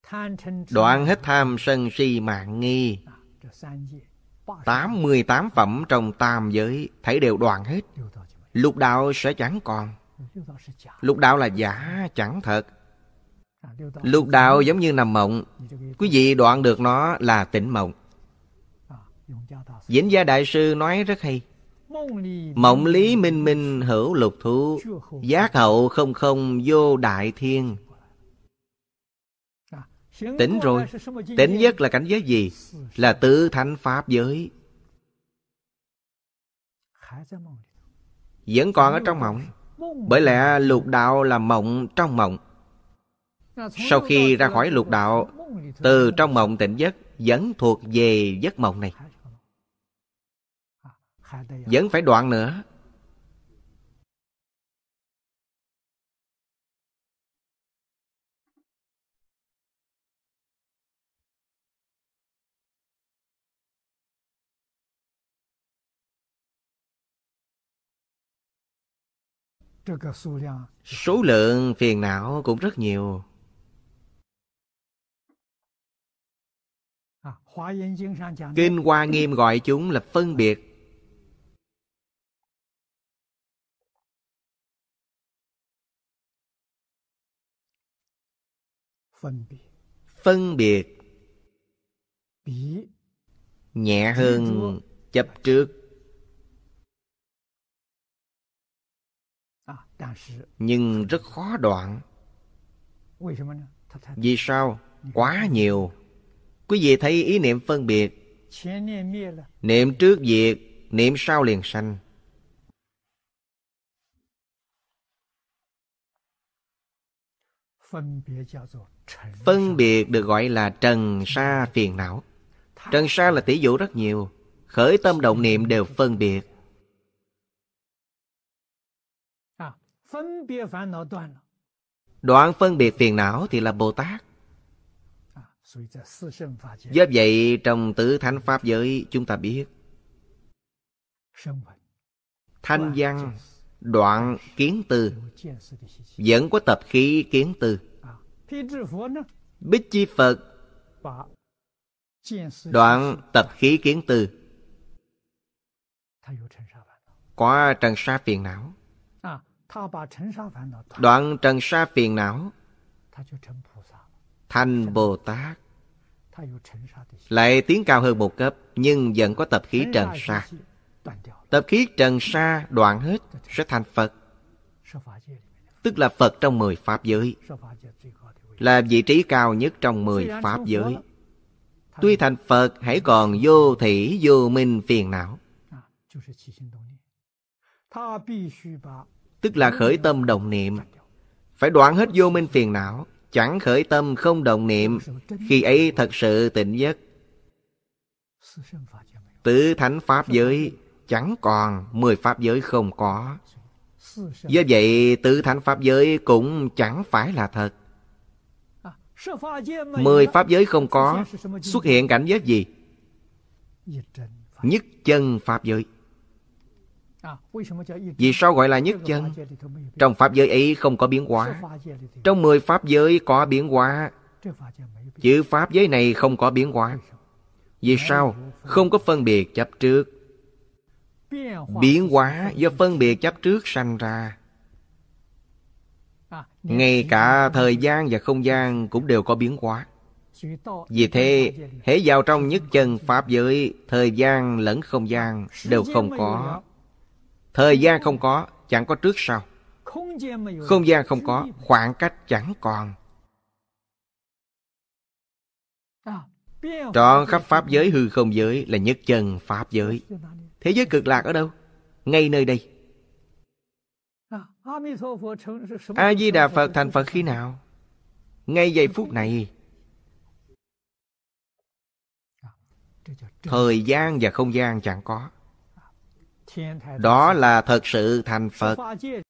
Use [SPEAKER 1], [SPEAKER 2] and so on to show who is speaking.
[SPEAKER 1] đoạn hết tham sân si mạn nghi. 88 phẩm trong tam giới thảy đều đoạn hết. Lục đạo sẽ chẳng còn. Lục đạo là giả chẳng thật. Lục đạo giống như nằm mộng. Quý vị đoạn được nó là tỉnh mộng. Vĩnh Gia Đại Sư nói rất hay. Mộng lý minh minh hữu lục thú, giác hậu không không vô đại thiên. Tỉnh rồi. Tỉnh giấc là cảnh giới gì? Là tứ thánh pháp giới. Vẫn còn ở trong mộng. Bởi lẽ lục đạo là mộng trong mộng. Sau khi ra khỏi lục đạo, từ trong mộng tỉnh giấc vẫn thuộc về giấc mộng này. Vẫn phải đoạn nữa. Số lượng phiền não cũng rất nhiều. Kinh Hoa Nghiêm gọi chúng là phân biệt. Phân biệt nhẹ hơn chấp trước. Nhưng rất khó đoạn. Vì sao? Quá nhiều. Quý vị thấy ý niệm phân biệt. Niệm trước diệt, niệm sau liền sanh. Phân biệt được gọi là trần sa phiền não. Trần sa là tỷ dụ rất nhiều. Khởi tâm động niệm đều phân biệt. Đoạn phân biệt phiền não thì là Bồ Tát. Do vậy trong tứ thánh pháp giới chúng ta biết thanh văn đoạn kiến tư, vẫn có tập khí kiến tư. Bích Chi Phật đoạn tập khí kiến tư, có trần sa phiền não. Đoạn trần sa phiền não thành Bồ Tát. Lại tiến cao hơn một cấp, nhưng vẫn có tập khí trần sa. Tập khí trần sa đoạn hết sẽ thành Phật. Tức là Phật trong 10 pháp giới, là vị trí cao nhất trong 10 pháp giới. Tuy thành Phật, hãy còn vô thỉ vô minh phiền não. Tức là khởi tâm động niệm. Phải đoạn hết vô minh phiền não. Chẳng khởi tâm không động niệm, khi ấy thật sự tỉnh giấc. Tứ thánh pháp giới chẳng còn, 10 pháp giới không có. Do vậy tứ thánh pháp giới cũng chẳng phải là thật. 10 pháp giới không có, xuất hiện cảnh giới gì? Nhất chân pháp giới. Vì sao gọi là nhất chân? Trong pháp giới ấy không có biến hóa. Trong 10 pháp giới có biến hóa. Chữ pháp giới này không có biến hóa. Vì sao? Không có phân biệt chấp trước. Biến hóa do phân biệt chấp trước sanh ra. Ngay cả thời gian và không gian cũng đều có biến hóa. Vì thế, hễ vào trong nhất chân pháp giới, thời gian lẫn không gian đều không có. Thời gian không có, chẳng có trước sau. Không gian không có, khoảng cách chẳng còn. Trọn khắp pháp giới hư không giới là nhất chân pháp giới. Thế giới cực lạc ở đâu? Ngay nơi đây. A Di Đà Phật thành Phật khi nào? Ngay giây phút này. Thời gian và không gian chẳng có. Đó là thật sự thành Phật.